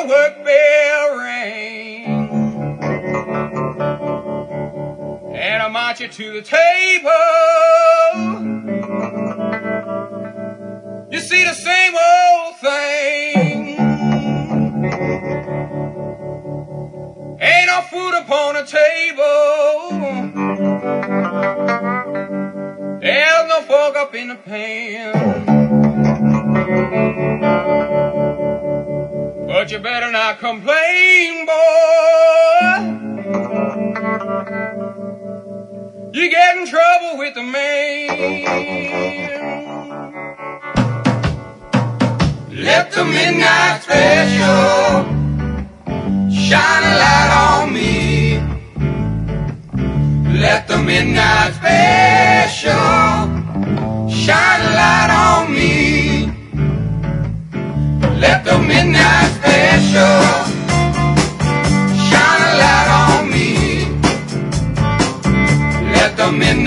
the work bell ring, and I march you to the table. You see the same old thing. Ain't no food upon the table. There's no fork up in the pan. But you better not complain, boy. You get in trouble with the man. Let the midnight special shine a light on me. Let the midnight special shine a light on me. Let the midnight special shine a light on me. Let the midnight